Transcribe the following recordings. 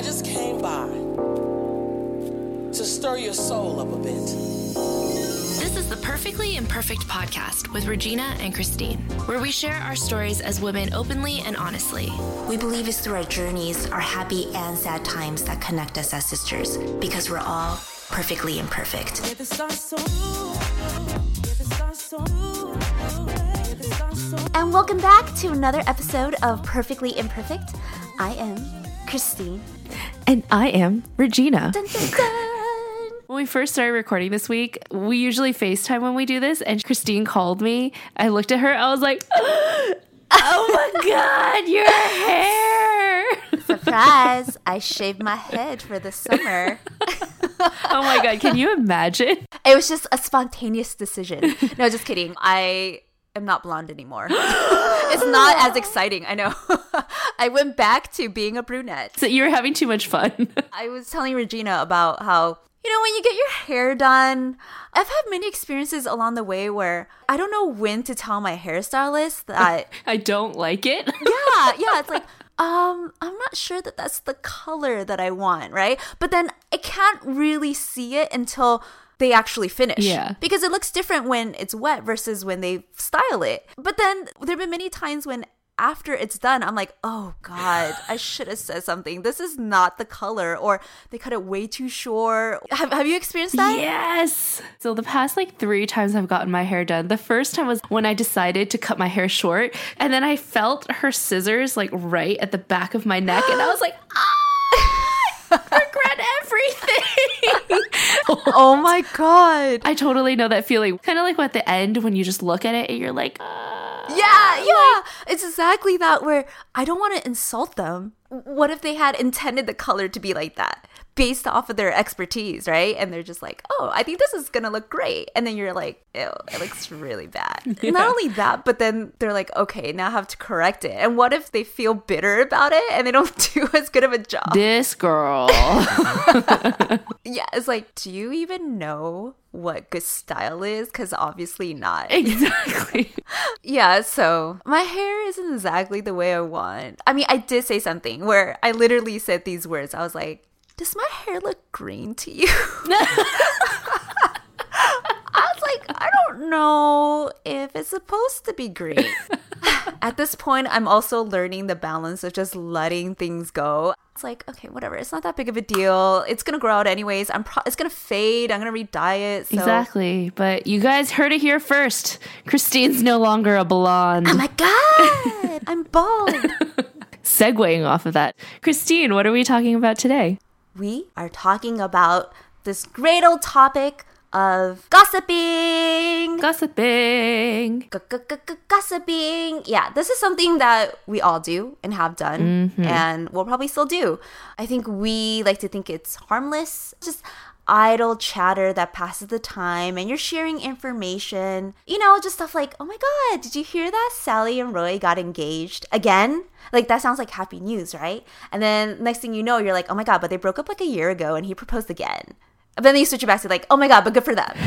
I just came by to stir your soul up a bit. This is the Perfectly Imperfect podcast with Regina and Christine, where we share our stories as women openly and honestly. We believe it's through our journeys, our happy and sad times that connect us as sisters, because we're all perfectly imperfect. And welcome back to another episode of Perfectly Imperfect. I am Christine. And I am Regina. Dun, dun, dun. When we first started recording this week, we usually FaceTime when we do this, and Christine called me. I looked at her, I was like, oh my God, your hair! Surprise! I shaved my head for the summer. Oh my God, can you imagine? It was just a spontaneous decision. No, just kidding. I am not blonde anymore. It's not as exciting, I know. I went back to being a brunette. So you were having too much fun. I was telling Regina about how, when you get your hair done, I've had many experiences along the way where I don't know when to tell my hairstylist that I don't like it. Yeah, it's like, I'm not sure that that's the color that I want, right? But then I can't really see it until they actually finish. Yeah. Because it looks different when it's wet versus when they style it. But then there have been many times when after it's done, I'm like, oh God, I should have said something. This is not the color, or they cut it way too short. Have you experienced that? Yes. So the past 3 times I've gotten my hair done. The first time was when I decided to cut my hair short, and then I felt her scissors right at the back of my neck, and I was like, regret everything. Oh my God. I totally know that feeling. Kind of like at the end when you just look at it and you're like, Yeah. It's exactly that, where I don't want to insult them. What if they had intended the color to be like that based off of their expertise, right? And they're just like, oh, I think this is going to look great. And then you're like, ew, it looks really bad. Yeah. Not only that, but then they're like, okay, now I have to correct it. And what if they feel bitter about it and they don't do as good of a job? This girl. Yeah, it's like, do you even know what good style is? Because obviously not. Exactly. Yeah, so my hair isn't exactly the way I want. I mean, I did say something where I literally said these words. I was like, does my hair look green to you? I was like, I don't know if it's supposed to be green. At this point, I'm also learning the balance of just letting things go. It's like, okay, whatever. It's not that big of a deal. It's going to grow out anyways. It's going to fade. I'm going to re-dye it. So. Exactly. But you guys heard it here first. Christine's no longer a blonde. Oh my God. I'm bald. Segueing off of that. Christine, what are we talking about today? We are talking about this great old topic of gossiping. Gossiping. Gossiping. Yeah, this is something that we all do and have done, and we'll probably still do. I think we like to think it's harmless, just idle chatter that passes the time, and you're sharing information. Just stuff like, oh my God, did you hear that Sally and Roy got engaged again? That sounds like happy news, right? And then next thing you know, you're like, oh my God, but they broke up a year ago and he proposed again. But then you switch it back to oh my God, but good for them.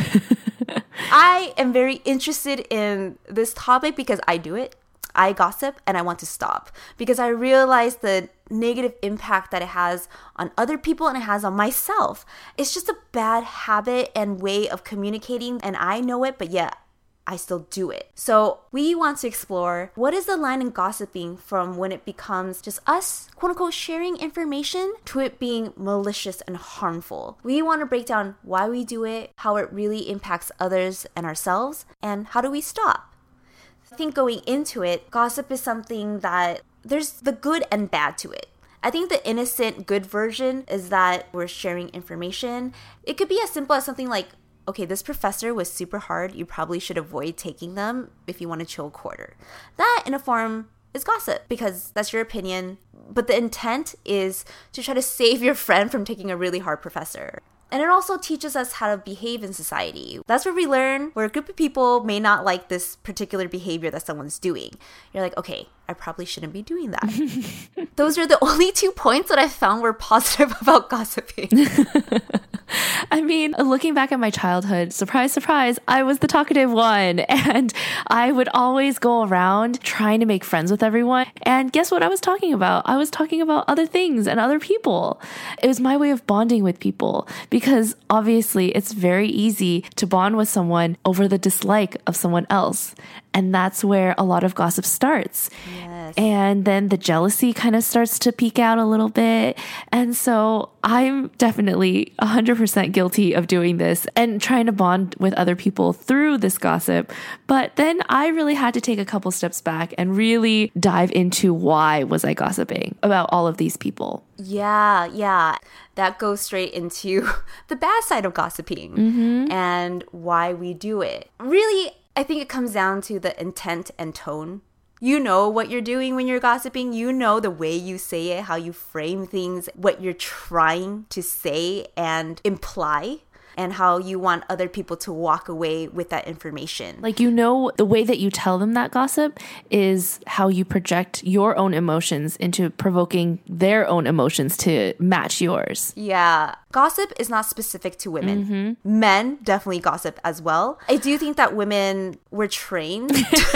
I am very interested in this topic because I do it. I gossip and I want to stop because I realize the negative impact that it has on other people and it has on myself. It's just a bad habit and way of communicating, and I know it, but yet I still do it. So we want to explore what is the line in gossiping from when it becomes just us, quote unquote, sharing information to it being malicious and harmful. We want to break down why we do it, how it really impacts others and ourselves, and how do we stop. I think going into it, gossip is something that there's the good and bad to it. I think the innocent good version is that we're sharing information. It could be as simple as something like, okay, this professor was super hard. You probably should avoid taking them if you want to chill quarter. That, in a form, is gossip because that's your opinion. But the intent is to try to save your friend from taking a really hard professor. And it also teaches us how to behave in society. That's where we learn where a group of people may not like this particular behavior that someone's doing. You're like, okay, I probably shouldn't be doing that. Those are the only 2 points that I found were positive about gossiping. I mean, looking back at my childhood, surprise, surprise, I was the talkative one. And I would always go around trying to make friends with everyone. And guess what I was talking about? I was talking about other things and other people. It was my way of bonding with people because obviously it's very easy to bond with someone over the dislike of someone else. And that's where a lot of gossip starts. Yes. And then the jealousy kind of starts to peek out a little bit. And so I'm definitely 100% guilty of doing this and trying to bond with other people through this gossip. But then I really had to take a couple steps back and really dive into why was I gossiping about all of these people. Yeah. That goes straight into the bad side of gossiping and why we do it. Really, I think it comes down to the intent and tone. You know what you're doing when you're gossiping. You know the way you say it, how you frame things, what you're trying to say and imply, and how you want other people to walk away with that information. Like, you know, the way that you tell them that gossip is how you project your own emotions into provoking their own emotions to match yours. Yeah. Gossip is not specific to women. Men definitely gossip as well. I do think that women were trained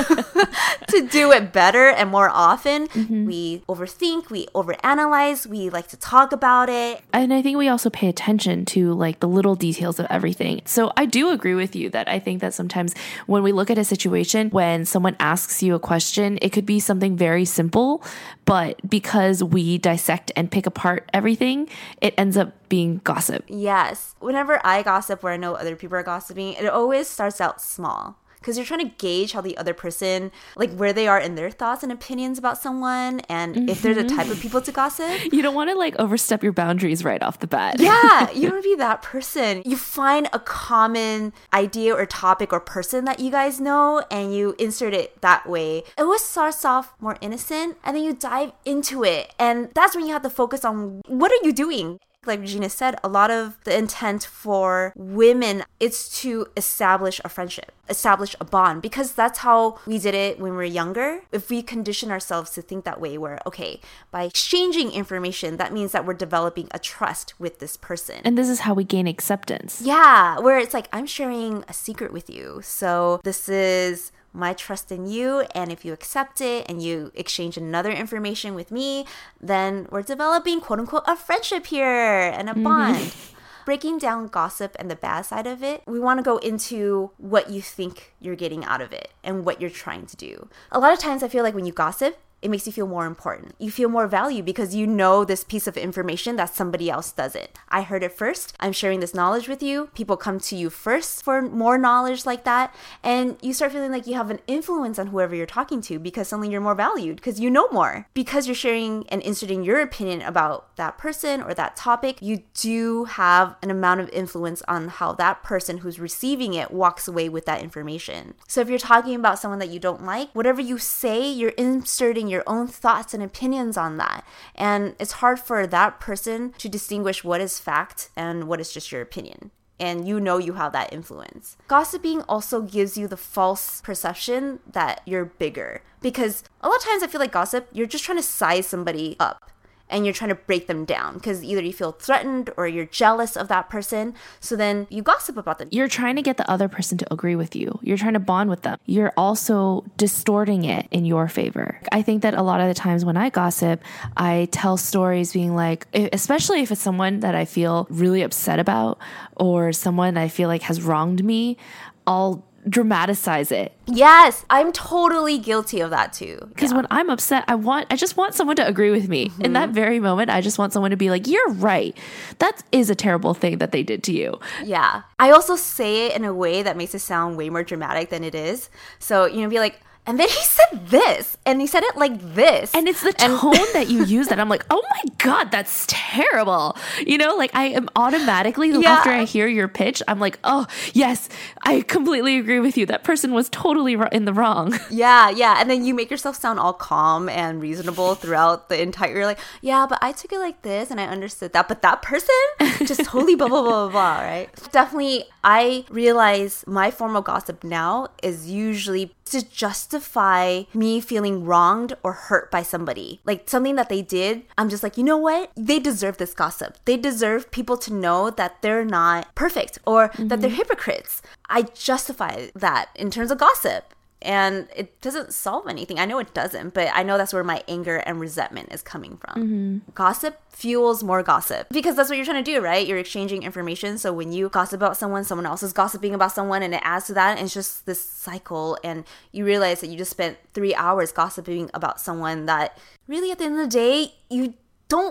to do it better and more often. We overthink, we overanalyze, we like to talk about it. And I think we also pay attention to like the little details of everything. So I do agree with you that I think that sometimes when we look at a situation, when someone asks you a question, it could be something very simple, but because we dissect and pick apart everything, it ends up being gossip. Yes. Whenever I gossip or I know other people are gossiping, it always starts out small. Because you're trying to gauge how the other person, like where they are in their thoughts and opinions about someone and if they're the type of people to gossip. You don't want to like overstep your boundaries right off the bat. Yeah, you don't want to be that person. You find a common idea or topic or person that you guys know and you insert it that way. It always starts off more innocent and then you dive into it. And that's when you have to focus on what are you doing? Like Regina said, a lot of the intent for women is to establish a friendship, establish a bond, because that's how we did it when we were younger. If we condition ourselves to think that way, where, okay, by exchanging information, that means that we're developing a trust with this person. And this is how we gain acceptance. Yeah, where it's like, I'm sharing a secret with you. So this is my trust in you, and if you accept it and you exchange another information with me, then we're developing quote unquote a friendship here and a bond. Breaking down gossip and the bad side of it, we want to go into what you think you're getting out of it and what you're trying to do. A lot of times I feel like when you gossip, it makes you feel more important. You feel more value because you know this piece of information that somebody else doesn't. I heard it first. I'm sharing this knowledge with you. People come to you first for more knowledge like that. And you start feeling like you have an influence on whoever you're talking to because suddenly you're more valued because you know more. Because you're sharing and inserting your opinion about that person or that topic, you do have an amount of influence on how that person who's receiving it walks away with that information. So if you're talking about someone that you don't like, whatever you say, you're inserting your own thoughts and opinions on that. And it's hard for that person to distinguish what is fact and what is just your opinion. And you know you have that influence. Gossiping also gives you the false perception that you're bigger. Because a lot of times I feel like gossip, you're just trying to size somebody up. And you're trying to break them down because either you feel threatened or you're jealous of that person. So then you gossip about them. You're trying to get the other person to agree with you. You're trying to bond with them. You're also distorting it in your favor. I think that a lot of the times when I gossip, I tell stories being like, especially if it's someone that I feel really upset about or someone I feel like has wronged me, I'll dramatize it. Yes, I'm totally guilty of that too. Because when I'm upset, I just want someone to agree with me. In that very moment, I just want someone to be like, you're right. That is a terrible thing that they did to you. Yeah. I also say it in a way that makes it sound way more dramatic than it is. So, be like, and then he said this, and he said it like this. And it's the tone that you use that I'm like, oh my God, that's terrible. Like I am automatically, after I hear your pitch, I'm like, oh, yes, I completely agree with you. That person was totally in the wrong. Yeah. And then you make yourself sound all calm and reasonable throughout the entire, you're like, yeah, but I took it like this and I understood that. But that person just totally blah, blah, blah, blah, blah, right? Definitely, I realize my form of gossip now is usually to justify justify me feeling wronged or hurt by somebody. Like something that they did, I'm just like, you know what? They deserve this gossip. They deserve people to know that they're not perfect or that they're hypocrites. I justify that in terms of gossip. And it doesn't solve anything. I know it doesn't, but I know that's where my anger and resentment is coming from. Gossip fuels more gossip because that's what you're trying to do, right? You're exchanging information. So when you gossip about someone else is gossiping about someone, and it adds to that. And it's just this cycle. And you realize that you just spent 3 hours gossiping about someone that really at the end of the day, you don't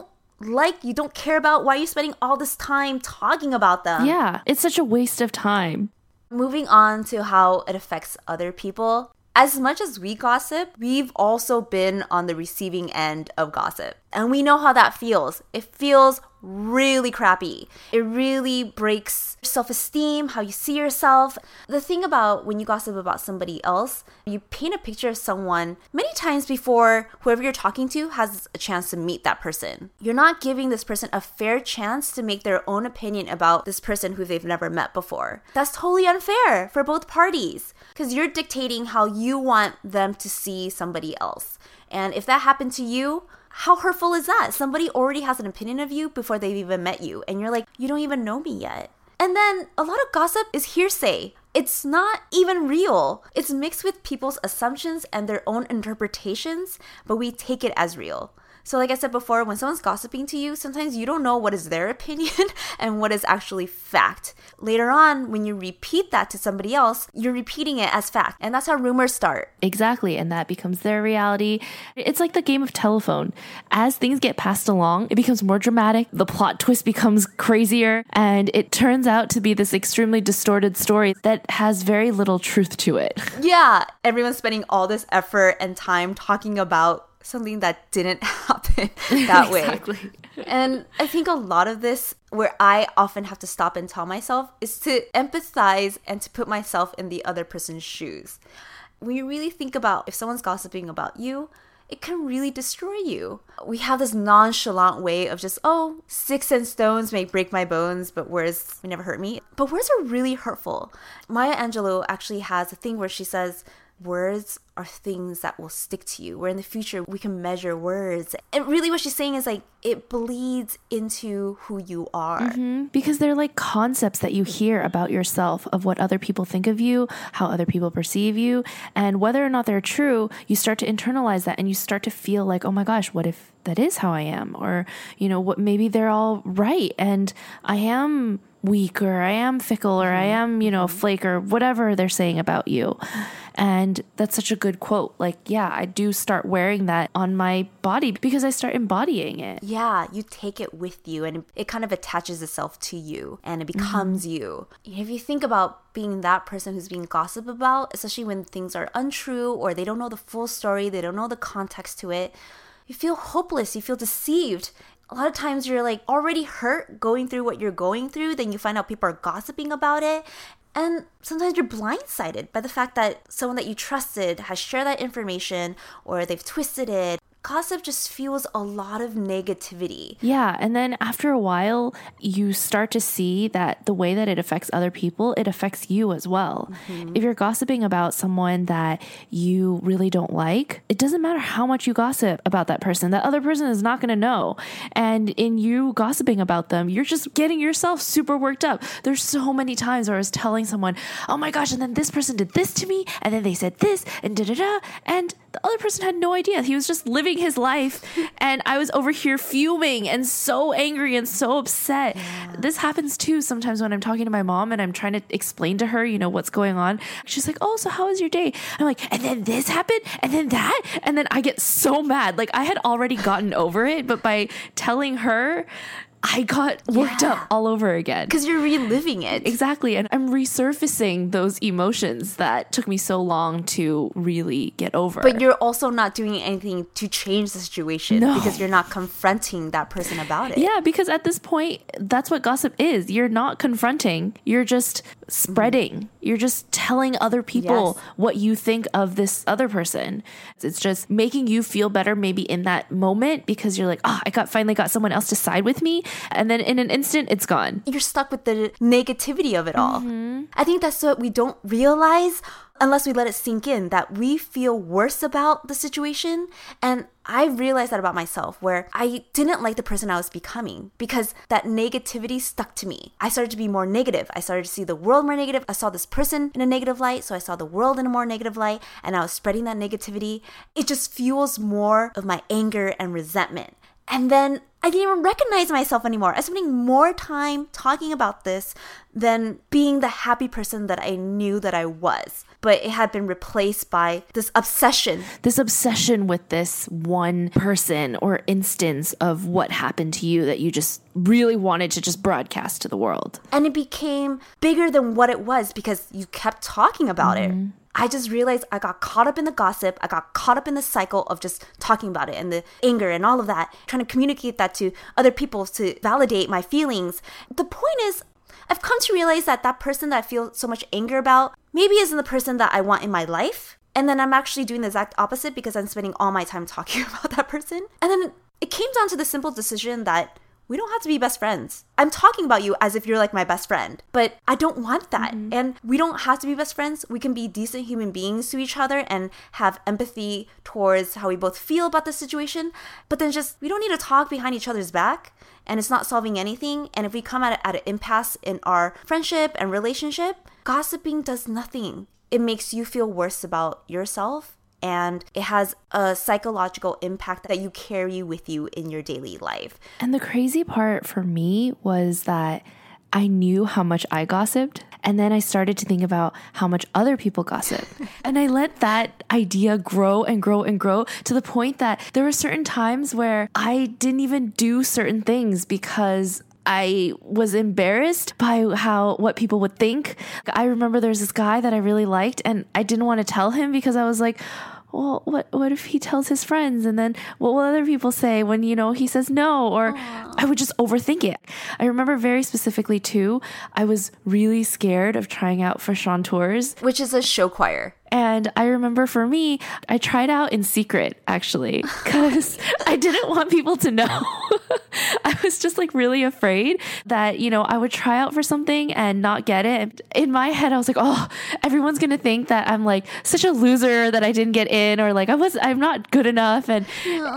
care about. Why are you spending all this time talking about them? Yeah, it's such a waste of time. Moving on to how it affects other people. As much as we gossip, we've also been on the receiving end of gossip. And we know how that feels. It feels really crappy. It really breaks self-esteem, how you see yourself. The thing about when you gossip about somebody else, you paint a picture of someone many times before whoever you're talking to has a chance to meet that person. You're not giving this person a fair chance to make their own opinion about this person who they've never met before. That's totally unfair for both parties because you're dictating how you want them to see somebody else. And if that happened to you, how hurtful is that? Somebody already has an opinion of you before they've even met you. And you're like, you don't even know me yet. And then a lot of gossip is hearsay. It's not even real. It's mixed with people's assumptions and their own interpretations, but we take it as real. So like I said before, when someone's gossiping to you, sometimes you don't know what is their opinion and what is actually fact. Later on, when you repeat that to somebody else, you're repeating it as fact. And that's how rumors start. Exactly. And that becomes their reality. It's like the game of telephone. As things get passed along, it becomes more dramatic. The plot twist becomes crazier. And it turns out to be this extremely distorted story that has very little truth to it. Yeah. Everyone's spending all this effort and time talking about something that didn't happen that way. Exactly. And I think a lot of this, where I often have to stop and tell myself, is to empathize and to put myself in the other person's shoes. When you really think about if someone's gossiping about you, it can really destroy you. We have this nonchalant way of just, oh, sticks and stones may break my bones, but words may never hurt me. But words are really hurtful. Maya Angelou actually has a thing where she says, words are things that will stick to you, where in the future we can measure words. And really what she's saying is like, it bleeds into who you are. Because they're like concepts that you hear about yourself, of what other people think of you, how other people perceive you. And whether or not they're true, you start to internalize that and you start to feel like, oh my gosh, what if that is how I am? Or, you know, what, maybe they're all right and I am weak, or I am fickle, or I am, you know, a flake, or whatever they're saying about you. And that's such a good quote. Like, yeah, I do start wearing that on my body because I start embodying it. Yeah, you take it with you and it kind of attaches itself to you and it becomes you. If you think about being that person who's being gossiped about, especially when things are untrue or they don't know the full story, they don't know the context to it, you feel hopeless, you feel deceived. A lot of times you're like already hurt going through what you're going through, then you find out people are gossiping about it. And sometimes you're blindsided by the fact that someone that you trusted has shared that information or they've twisted it. Gossip just fuels a lot of negativity. Yeah. And then after a while, you start to see that the way that it affects other people, it affects you as well. If you're gossiping about someone that you really don't like, it doesn't matter how much you gossip about that person. That other person is not going to know. And in you gossiping about them, you're just getting yourself super worked up. There's so many times where I was telling someone, oh my gosh, and then this person did this to me, and then they said this, and da-da-da. And the other person had no idea. He was just living his life. And I was over here fuming and so angry and so upset. Yeah. This happens too sometimes when I'm talking to my mom and I'm trying to explain to her, you know, what's going on. She's like, oh, so how was your day? I'm like, and then this happened and then that. And then I get so mad. Like I had already gotten over it, but by telling her, I got worked up all over again. Because you're reliving it. Exactly. And I'm resurfacing those emotions that took me so long to really get over. But you're also not doing anything to change the situation because you're not confronting that person about it. Yeah, because at this point, that's what gossip is. You're not confronting. You're just spreading. You're just telling other people what you think of this other person. It's just making you feel better maybe in that moment because you're like, oh, I finally got someone else to side with me. And then in an instant, it's gone. You're stuck with the negativity of it all. I think that's what we don't realize. unless we let it sink in that we feel worse about the situation. And I realized that about myself, where I didn't like the person I was becoming because that negativity stuck to me. I started to be more negative. I started to see the world more negative. I saw this person in a negative light, so I saw the world in a more negative light, and I was spreading that negativity. It just fuels more of my anger and resentment. And then I didn't even recognize myself anymore. I was spending more time talking about this than being the happy person that I knew that I was. But it had been replaced by this obsession. This obsession with this one person or instance of what happened to you that you just really wanted to just broadcast to the world. And it became bigger than what it was because you kept talking about it. I just realized I got caught up in the gossip. I got caught up in the cycle of just talking about it and the anger and all of that, trying to communicate that to other people to validate my feelings. The point is, I've come to realize that that person that I feel so much anger about maybe isn't the person that I want in my life. And then I'm actually doing the exact opposite because I'm spending all my time talking about that person. And then it came down to the simple decision that we don't have to be best friends. I'm talking about you as if you're like my best friend, but I don't want that. And we don't have to be best friends. We can be decent human beings to each other and have empathy towards how we both feel about the situation. But then just, we don't need to talk behind each other's back, and it's not solving anything. And if we come at an impasse in our friendship and relationship, gossiping does nothing. It makes you feel worse about yourself. And it has a psychological impact that you carry with you in your daily life. And the crazy part for me was that I knew how much I gossiped. And then I started to think about how much other people gossip. And I let that idea grow and grow and grow to the point that there were certain times where I didn't even do certain things because I was embarrassed by what people would think. I remember there's this guy that I really liked and I didn't want to tell him because I was like, well, what if he tells his friends, and then what will other people say when, he says no? Or I would just overthink it. I remember very specifically too, I was really scared of trying out for chanteurs, which is a show choir. And I remember for me, I tried out in secret, actually, because I didn't want people to know. I was just like really afraid that, I would try out for something and not get it. In my head, I was like, oh, everyone's going to think that I'm like such a loser that I didn't get in, or like I'm not good enough. And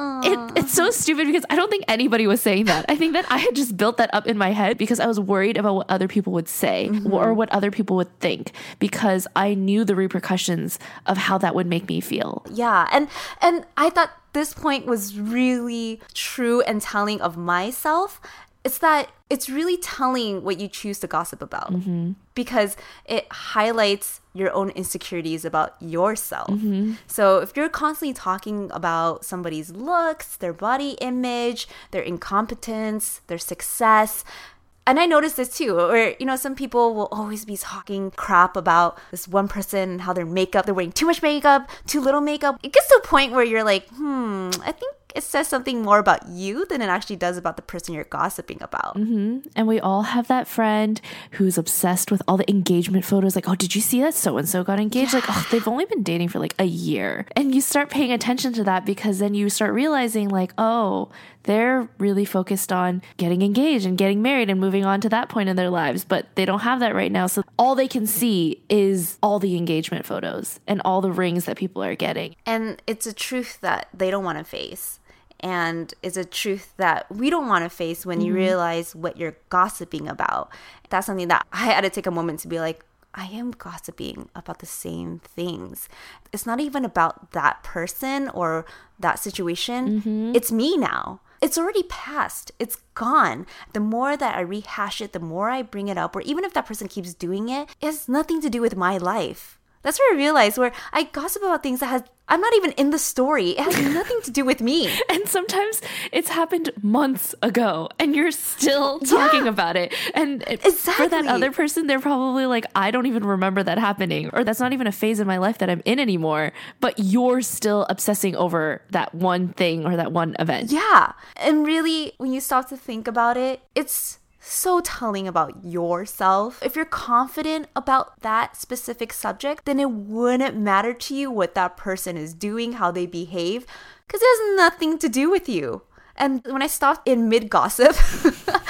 it's so stupid because I don't think anybody was saying that. I think that I had just built that up in my head because I was worried about what other people would say or what other people would think, because I knew the repercussions of how that would make me feel. Yeah. And I thought this point was really true and telling of myself. It's that it's really telling what you choose to gossip about because it highlights your own insecurities about yourself. So if you're constantly talking about somebody's looks, their body image, their incompetence, their success, and I noticed this too, where, some people will always be talking crap about this one person, how their makeup, they're wearing too much makeup, too little makeup. It gets to a point where you're like, I think it says something more about you than it actually does about the person you're gossiping about. And we all have that friend who's obsessed with all the engagement photos. Like, oh, did you see that so-and-so got engaged? Like, oh, they've only been dating for like a year. And you start paying attention to that because then you start realizing like, oh, they're really focused on getting engaged and getting married and moving on to that point in their lives, but they don't have that right now. So all they can see is all the engagement photos and all the rings that people are getting. And it's a truth that they don't want to face. And it's a truth that we don't want to face when you realize what you're gossiping about. That's something that I had to take a moment to be like, I am gossiping about the same things. It's not even about that person or that situation. It's me now. It's already past. It's gone. The more that I rehash it, the more I bring it up, or even if that person keeps doing it, it has nothing to do with my life. That's where I realized where I gossip about things that I'm not even in the story. It has nothing to do with me. And sometimes it's happened months ago and you're still talking about it. And for that other person, they're probably like, I don't even remember that happening, or that's not even a phase in my life that I'm in anymore. But you're still obsessing over that one thing or that one event. Yeah. And really, when you stop to think about it, it's so telling about yourself. If you're confident about that specific subject, then it wouldn't matter to you what that person is doing, how they behave, because it has nothing to do with you. And when I stopped in mid-gossip,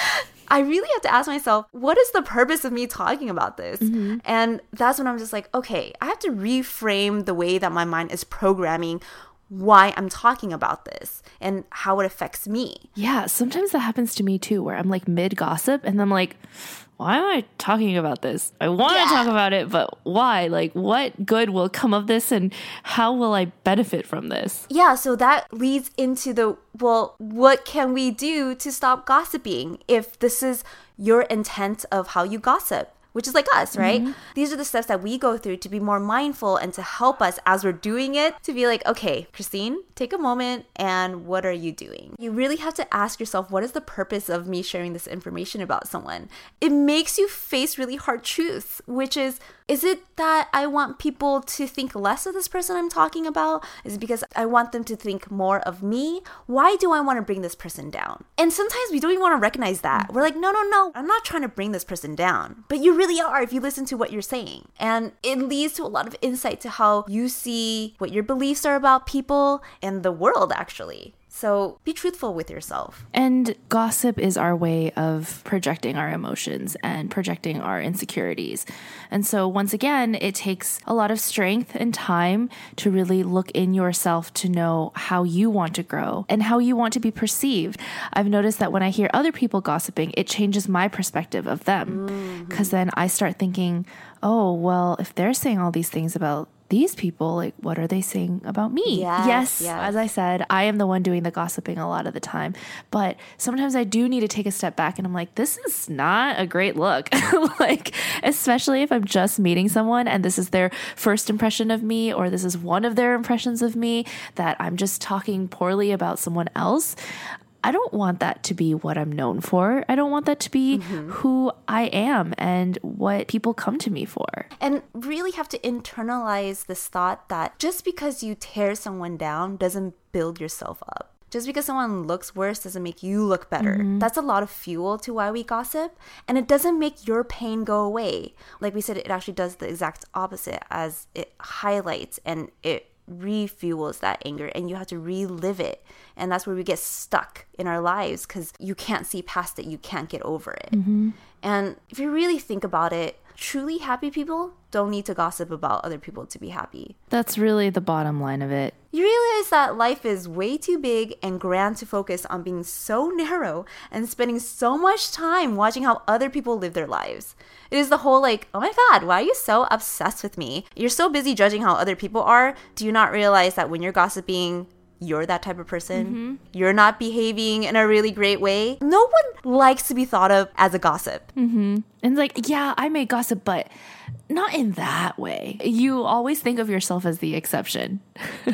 I really have to ask myself, what is the purpose of me talking about this? And that's when I'm just like, okay, I have to reframe the way that my mind is programming why I'm talking about this and how it affects me. Yeah, sometimes that happens to me too, where I'm like mid gossip and I'm like, why am I talking about this? I want to talk about it, but why? Like, what good will come of this and how will I benefit from this? Yeah, so that leads into well, what can we do to stop gossiping if this is your intent of how you gossip? Which is like us, right? These are the steps that we go through to be more mindful and to help us as we're doing it to be like, okay, Christine, take a moment and what are you doing? You really have to ask yourself, what is the purpose of me sharing this information about someone? It makes you face really hard truths, which is it that I want people to think less of this person I'm talking about? Is it because I want them to think more of me? Why do I want to bring this person down? And sometimes we don't even want to recognize that. We're like, no, I'm not trying to bring this person down. But you really are if you listen to what you're saying. And it leads to a lot of insight to how you see what your beliefs are about people and the world, actually. So be truthful with yourself. And gossip is our way of projecting our emotions and projecting our insecurities. And so once again, it takes a lot of strength and time to really look in yourself to know how you want to grow and how you want to be perceived. I've noticed that when I hear other people gossiping, it changes my perspective of them. Because then I start thinking, oh, well, if they're saying all these things about these people, like, what are they saying about me? Yes. As I said, I am the one doing the gossiping a lot of the time, but sometimes I do need to take a step back and I'm like, this is not a great look. Like, especially if I'm just meeting someone and this is their first impression of me, or this is one of their impressions of me, that I'm just talking poorly about someone else. I don't want that to be what I'm known for. I don't want that to be who I am and what people come to me for. And really have to internalize this thought that just because you tear someone down doesn't build yourself up. Just because someone looks worse doesn't make you look better. That's a lot of fuel to why we gossip. And it doesn't make your pain go away. Like we said, it actually does the exact opposite, as it highlights and it refuels that anger, and you have to relive it. And that's where we get stuck in our lives because you can't see past it. You can't get over it. And if you really think about it, truly happy people don't need to gossip about other people to be happy. That's really the bottom line of it. You realize that life is way too big and grand to focus on being so narrow and spending so much time watching how other people live their lives. It is the whole like, oh my God, why are you so obsessed with me? You're so busy judging how other people are. Do you not realize that when you're gossiping, you're that type of person? You're not behaving in a really great way. No one likes to be thought of as a gossip. And like, yeah, I may gossip, but not in that way. You always think of yourself as the exception.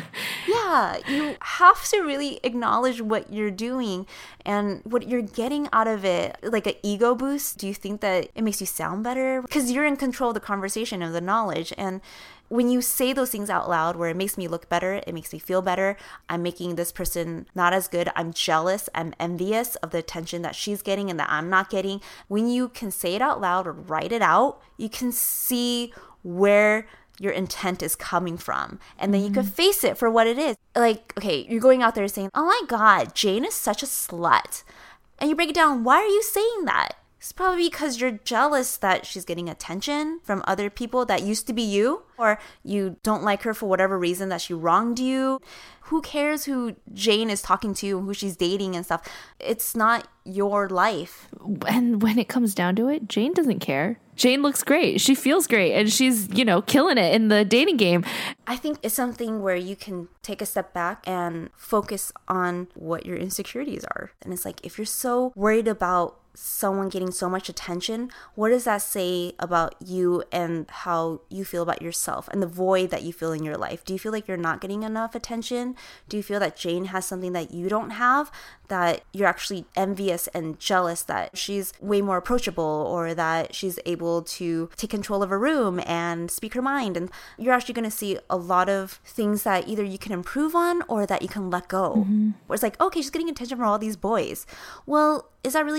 Yeah, you have to really acknowledge what you're doing and what you're getting out of it. Like an ego boost. Do you think that it makes you sound better? Because you're in control of the conversation and the knowledge. And when you say those things out loud where it makes me look better, it makes me feel better, I'm making this person not as good, I'm jealous, I'm envious of the attention that she's getting and that I'm not getting. When you can say it out loud or write it out, you can see where your intent is coming from. And then you can face it for what it is. Like, okay, you're going out there saying, oh my God, Jane is such a slut. And you break it down, why are you saying that? It's probably because you're jealous that she's getting attention from other people that used to be you, or you don't like her for whatever reason that she wronged you. Who cares who Jane is talking to, who she's dating and stuff? It's not your life. And when it comes down to it, Jane doesn't care. Jane looks great. She feels great. And she's, killing it in the dating game. I think it's something where you can take a step back and focus on what your insecurities are. And it's like, if you're so worried about someone getting so much attention, what does that say about you and how you feel about yourself and the void that you feel in your life? Do you feel like you're not getting enough attention? Do you feel that Jane has something that you don't have, that you're actually envious and jealous that she's way more approachable, or that she's able to take control of a room and speak her mind? And you're actually going to see a lot of things that either you can improve on or that you can let go. Where it's like, okay, she's getting attention from all these boys. Well, is that really important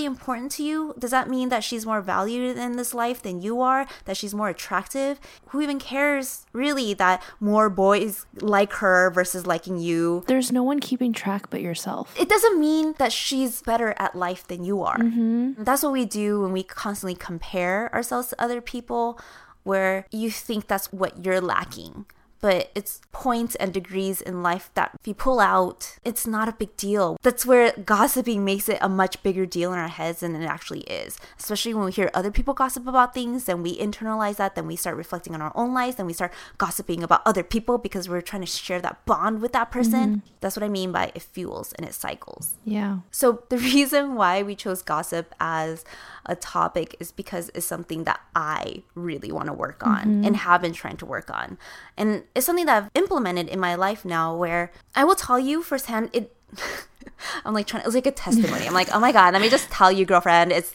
important to you? Does that mean that she's more valued in this life than you are? That she's more attractive? Who even cares really that more boys like her versus liking you? There's no one keeping track but yourself. It doesn't mean that she's better at life than you are. That's what we do when we constantly compare ourselves to other people, where you think that's what you're lacking. But it's points and degrees in life that if you pull out, it's not a big deal. That's where gossiping makes it a much bigger deal in our heads than it actually is. Especially when we hear other people gossip about things, then we internalize that, then we start reflecting on our own lives, then we start gossiping about other people because we're trying to share that bond with that person. That's what I mean by it fuels and it cycles. Yeah. So the reason why we chose gossip as a topic is because it's something that I really want to work on and have been trying to work on. And it's something that I've implemented in my life now, where I will tell you firsthand, it was like a testimony. I'm like, oh my God, let me just tell you, girlfriend. It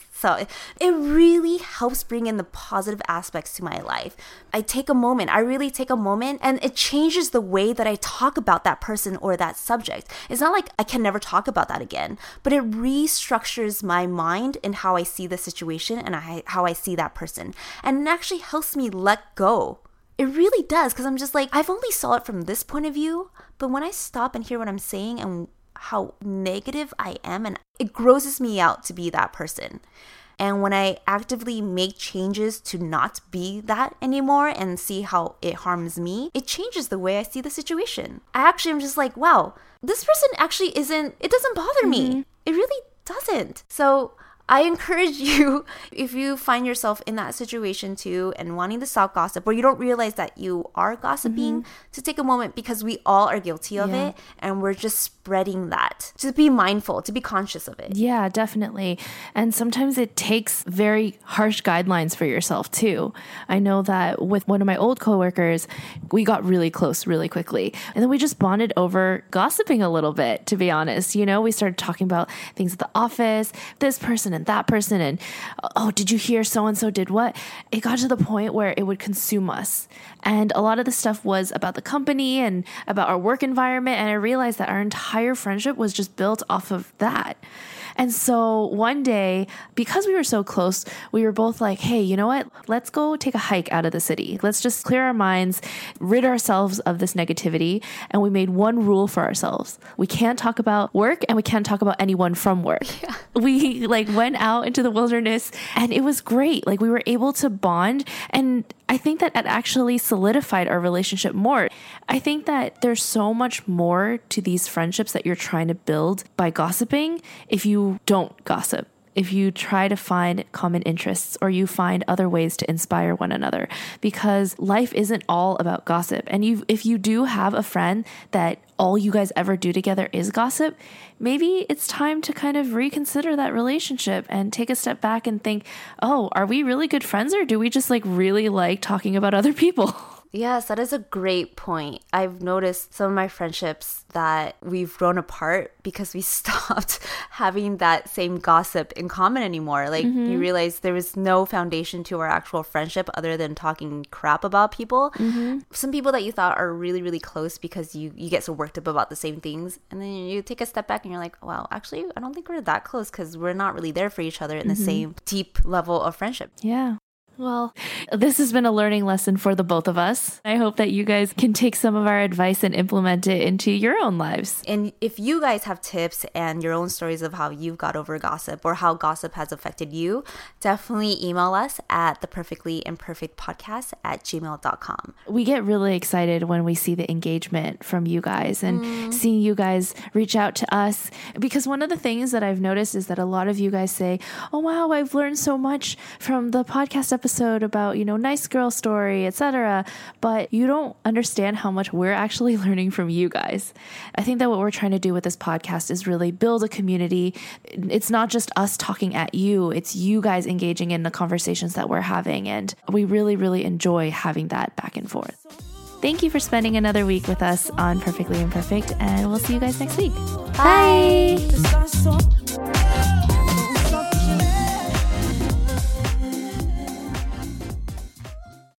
really helps bring in the positive aspects to my life. I really take a moment, and it changes the way that I talk about that person or that subject. It's not like I can never talk about that again, but it restructures my mind and how I see the situation and how I see that person. And it actually helps me let go. It really does, because I'm just like, I've only saw it from this point of view, but when I stop and hear what I'm saying and how negative I am, and it grosses me out to be that person. And when I actively make changes to not be that anymore and see how it harms me, it changes the way I see the situation. I actually am just like, wow, this person actually it doesn't bother me. It really doesn't. So I encourage you, if you find yourself in that situation too and wanting to stop gossip, or you don't realize that you are gossiping, to take a moment, because we all are guilty of it, and we're just spreading that. Just be mindful, to be conscious of it. Yeah, definitely. And sometimes it takes very harsh guidelines for yourself too. I know that with one of my old coworkers, we got really close really quickly. And then we just bonded over gossiping a little bit, to be honest. You know, we started talking about things at the office, this person and that person, and oh, did you hear so-and-so did what? It got to the point where it would consume us. And a lot of the stuff was about the company and about our work environment. And I realized that our entire friendship was just built off of that. And so one day, because we were so close, we were both like, hey, you know what? Let's go take a hike out of the city. Let's just clear our minds, rid ourselves of this negativity. And we made one rule for ourselves. We can't talk about work, and we can't talk about anyone from work. Yeah. We went out into the wilderness, and it was great. We were able to bond, and I think that it actually solidified our relationship more. I think that there's so much more to these friendships that you're trying to build by gossiping if you don't gossip. If you try to find common interests, or you find other ways to inspire one another, because life isn't all about gossip. And if you do have a friend that all you guys ever do together is gossip, maybe it's time to kind of reconsider that relationship and take a step back and think, oh, are we really good friends, or do we just really like talking about other people? Yes, that is a great point. I've noticed some of my friendships that we've grown apart because we stopped having that same gossip in common anymore. You realize there was no foundation to our actual friendship other than talking crap about people. Some people that you thought are really, really close because you get so worked up about the same things. And then you take a step back and you're like, wow, actually, I don't think we're that close because we're not really there for each other in the same deep level of friendship. Yeah. Well, this has been a learning lesson for the both of us. I hope that you guys can take some of our advice and implement it into your own lives. And if you guys have tips and your own stories of how you've got over gossip or how gossip has affected you, definitely email us at theperfectlyimperfectpodcast@gmail.com. We get really excited when we see the engagement from you guys and seeing you guys reach out to us. Because one of the things that I've noticed is that a lot of you guys say, oh, wow, I've learned so much from the podcast episode about, nice girl story, etc. But you don't understand how much we're actually learning from you guys. I think that what we're trying to do with this podcast is really build a community. It's not just us talking at you. It's you guys engaging in the conversations that we're having. And we really, really enjoy having that back and forth. Thank you for spending another week with us on Perfectly Imperfect, and we'll see you guys next week. Bye.